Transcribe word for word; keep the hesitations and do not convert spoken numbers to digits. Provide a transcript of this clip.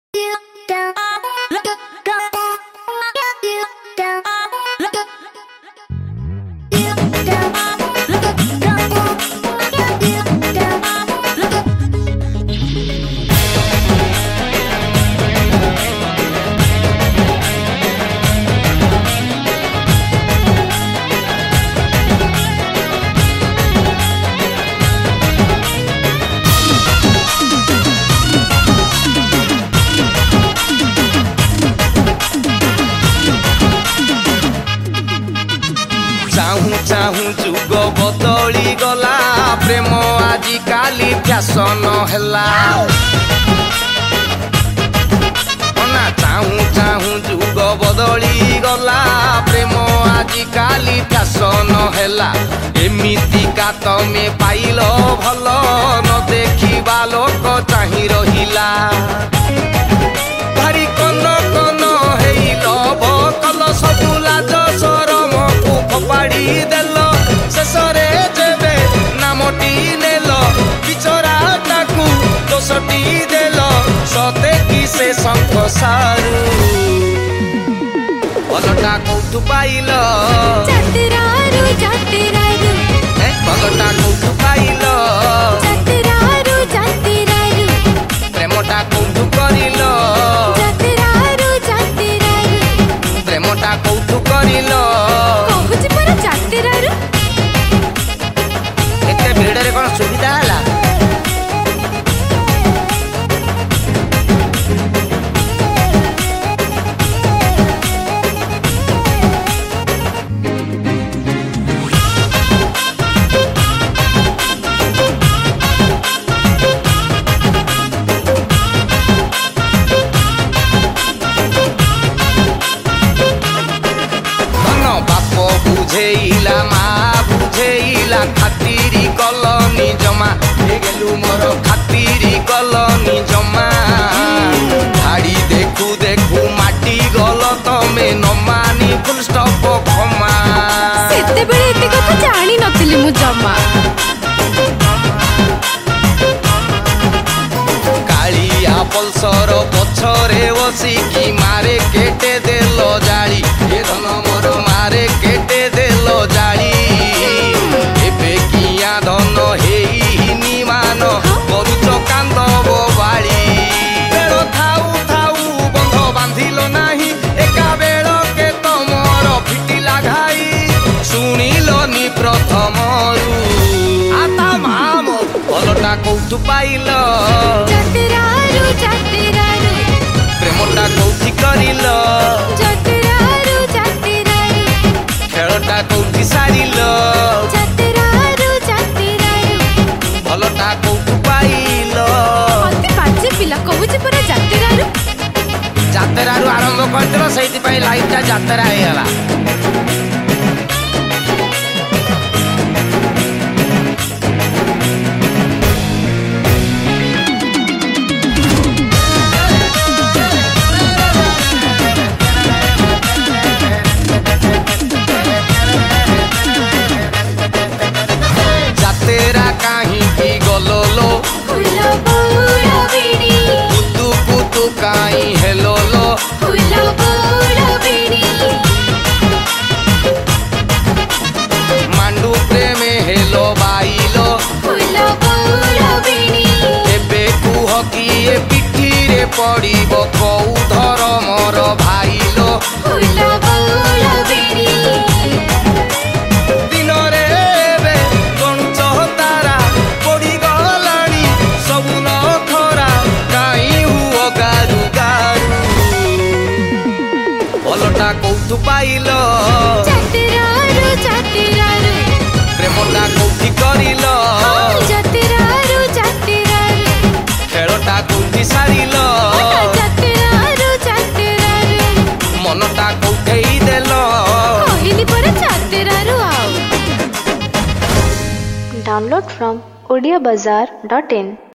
चाहू चाहू जुग बदली गला प्रेम आजि काली फैशन हैला ना चाहू चाहू जुग बदली गला प्रेम आजि काली फैशन हैला एमिति का तमे पाइल भल न देखिबा लोक चाहि रहिला भारी कन कन हेइल भकल सबु लाज शरम को फपाड़ी देल शेषरे जेबे नामटी नेल बिचराटाकू दोषटी देल सते कि से शंख सारू भलटा कौठु पाइल जातरारू जातरारू भलटा कौठु पाइल जातरारू जातरारू प्रेमटा कौठु करिल जातरारू जातरारू प्रेमटा कौठु करिल कहूची पर जातरारू एते भिड़रे कोन सुविधा हला बुझेइला माँ बुझेइला खातिरी कलनी जमा गेलु मोर खातिरी कलनी जमा धाड़ी देखु देखु माटी गल तमे न मानी फुल स्टॉप क्षमा सेते बेले एते कथा जानि नथिली मु जमा कालिया पल्सर पछरे बसी की मारे केटे देलो जाली ए धन मोर मारे केटे देलो जाली एबे किया धन हेई निमान करूच कांदब बाली बेल थाऊ थाऊ बंध बांधिलो नाही एका बेल के तमर फिटिला घाई सुनिलो नि प्रथमरू आता माम भलटा कौठु पाइल जातरारू जातरारू प्रेमटा कौठी करिल जातरारू जातरारू खेलटा कौठी सारिल जातरारू जातरारू भलटा कौठु पाइल अति बाजे पिला कहूची पर जातरारू जातरारू आरंभ करदिल सेति पई लाइफटा जातरा हेला जातेरा काहे की गलोलो फूल बूढ़ बीड़ी कुतु कुतु काई हेलोलो फूल बूढ़ बीड़ी मांडू प्रेमे हेलो बाइलो फूल बूढ़ बीड़ी एबे कुह किए पिठी रे पड़िबो कौ धर्मर भाइलो फूल बूढ़ बीड़ी दिनरे एबे कणुच तारा पड़ी गलानी सबु न खरा काई हुओ गारु गारु भलटा कौठु पाइल जातरारू जातरारू प्रेमटा कौठी करिल जातरारू जातरारू खेलटा कौठी सारिल जातरारू जातरारू मनटा कौठेई देल कहली पर जातरारू आओ Download from odia bazaar dot in